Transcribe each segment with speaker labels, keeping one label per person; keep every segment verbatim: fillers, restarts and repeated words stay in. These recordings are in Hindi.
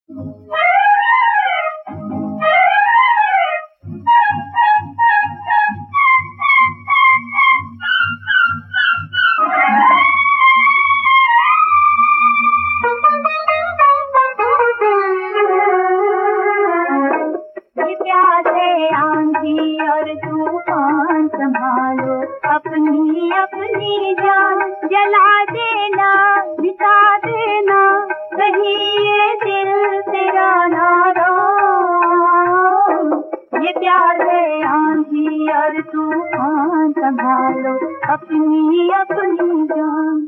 Speaker 1: और तूफान संभालो, अपनी अपनी जान जला देना, मिटा देना, कहीं ये दिल तेरा नाराज। ये प्यार है आंधी और तूफान संभालो, अपनी अपनी जान।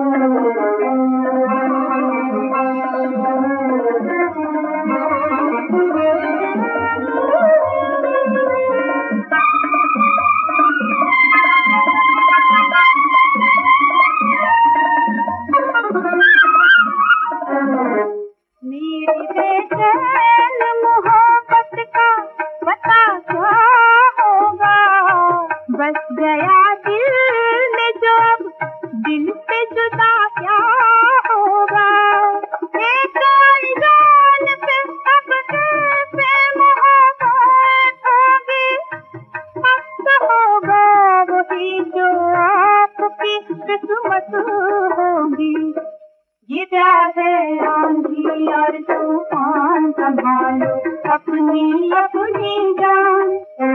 Speaker 1: मेरी बेचैन मोहब्बत का पता क्या होगा, बस गया दिल में जो अब दिल से जुदा क्या होगा। एक जान पे अब कैसे मोहब्बत होगी, अब तो होगा वही जो आपकी किस्मत होगी। ये प्यार है आंधी और तूफान संभालो, अपनी अपनी जान।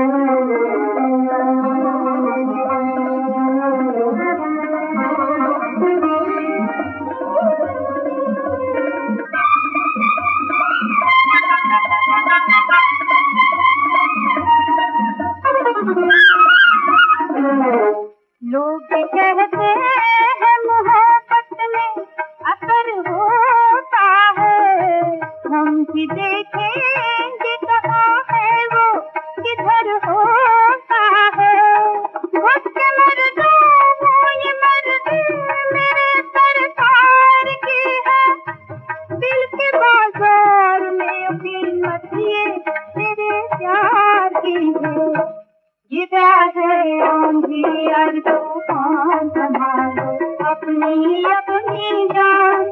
Speaker 1: लोग कहते हैं मोहब्बत में असर होता है, हम भी देखेंगे कहाँ है वो, किधर होता है। उसके मर्दों वो ये मर्जी मेरे सरकार की है, दिल के बाजार में कीमत ये तेरे प्यार की है। ये प्यार है आंधी और तूफान संभालो, अपनी अपनी जान।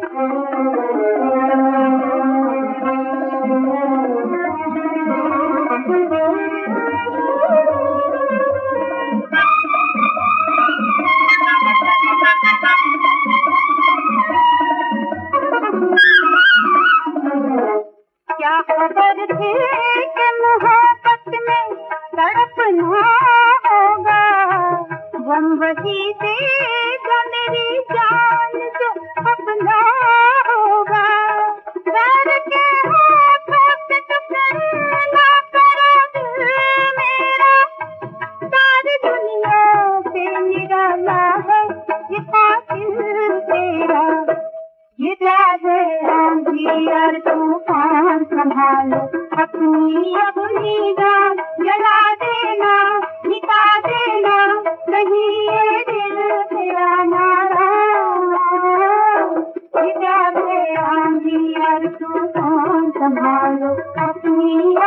Speaker 1: क्या खबर थी कि मोहब्बत में तड़पना होगा, गम वही देगा मेरी जान जो अपना होगा। घर के हाथों से टकराना करो दिल मेरा, सारी दुनिया से निराला है ये कातिल तेरा। ये प्यार है आंधी और तूफान संभालो, अपनी अपनी जान जला देना, मिटा देना, कहीं ये दिल तेरा नाराज। ये प्यार है आंधी और तूफान संभालो, अपनी